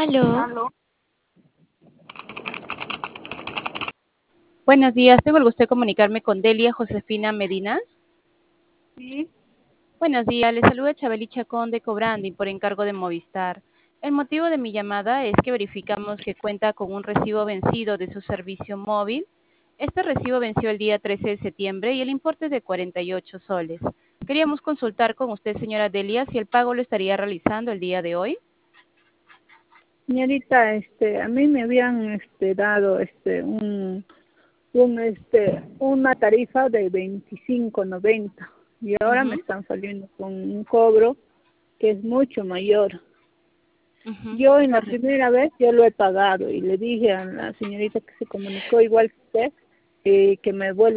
Aló, Aló, Buenos días, tengo el gusto de comunicarme con Delia Josefina Medina. sí, Buenos días, le saluda Chabeli Chacón de Cobranding por encargo de Movistar. El motivo de mi llamada es que verificamos que cuenta con un recibo vencido de su servicio móvil. Este recibo venció el día 13 de septiembre y el importe es de 48 soles. Queríamos consultar con usted, señora Delia, si el pago lo estaría realizando el día de hoy. señorita, a mí me habían dado una tarifa de 25.90 y ahora me Ujú, están saliendo con un cobro que es mucho mayor. ujú, Yo en la correcto. primera vez yo lo he pagado y le dije a la señorita que se comunicó igual que usted que me vuelva